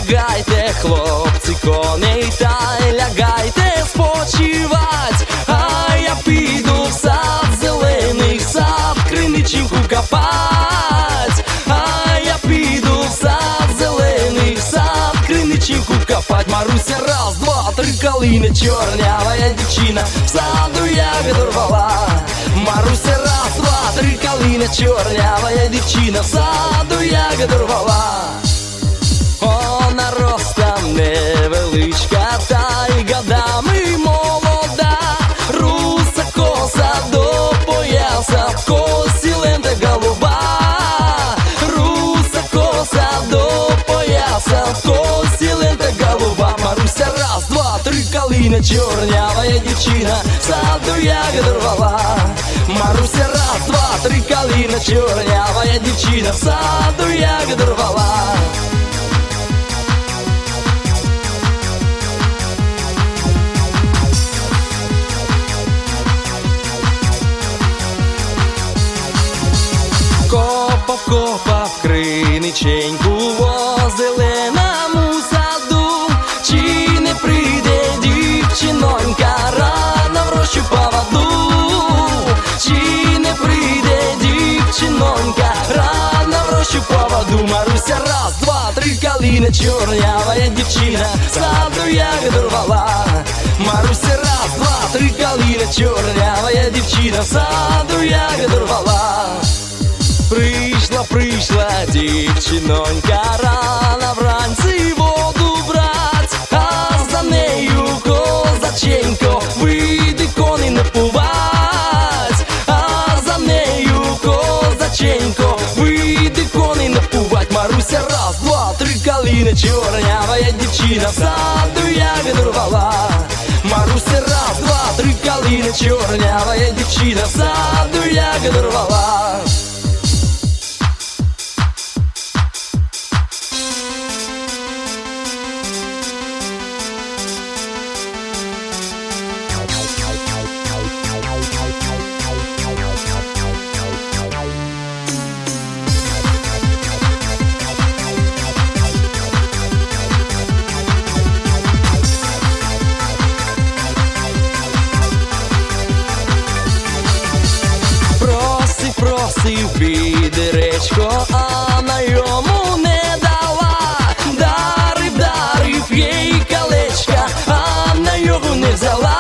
Запрягайте, хлопці, коней та лягайте спочивать, а я піду в сад, зелений сад, криниченьку копать, а я піду в сад, зелений сад, криниченьку копать. Маруся, раз, два, три, калина чорнявая дівчина в саду ягоду рвала. Маруся, раз, два, три, калина чорнявая дівчина в саду ягоду рвала. Вона ростом невеличка, та й годами молода, руса коса до пояса, в косі лента голуба, руса коса до пояса, в косі лента голуба. Маруся, раз, два, три, калина чорнявая дівчина в саду ягоду рвала. Маруся, раз, два, три, калина чорнявая дівчина в саду ягоду рвала. Копав криниченьку во зеленому саду, чи не прийде дівчинонька рано в рощу поводу, чи не прийде дівчинонька рано в рощу поводу. Маруся, раз, два, три, калина чорнявая дівчина в саду ягоду рвала. Маруся, раз, два, три, калина чорнявая дівчина в саду ягоду рвала. Прийшла дівчинонька рано вранці воду брать, а за нею козаченько вийди коней напувать, а за нею козаченько вийди коней напувать. Маруся, раз, два, три, калина чорнявая дівчина в саду ягоду рвала. Маруся, раз, два, три, калина чорнявая дівчина в саду ягоду рвала. Просив відеречко, а на йому не дала. Дарив їй колечка, а на його не взяла.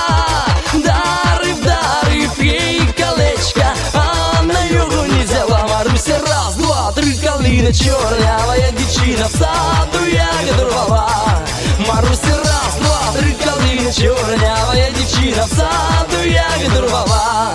Дарив їй колечка, а на його не взяла. Маруся, раз, два, три, калина чорнявая дівчина в саду ягоду рвала. Маруся, раз, два, три, калина чорнявая дівчина в саду ягоду рвала.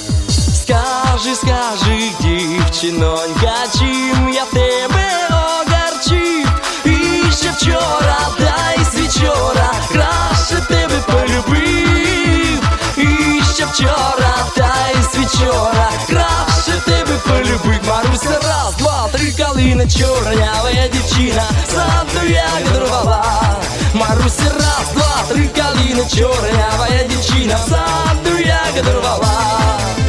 Скажи, дівчинонька, чим я тебе огарчив? І ще вчора, та й свічора, краще тебе полюбив. І ще вчора, та й свічора, краще тебе полюбив. Маруся, раз, два, три, калина чорнявая дівчина в саду ягоду рвала. Маруся, раз, два, три, калина чорнявая дівчина в саду ягоду рвала.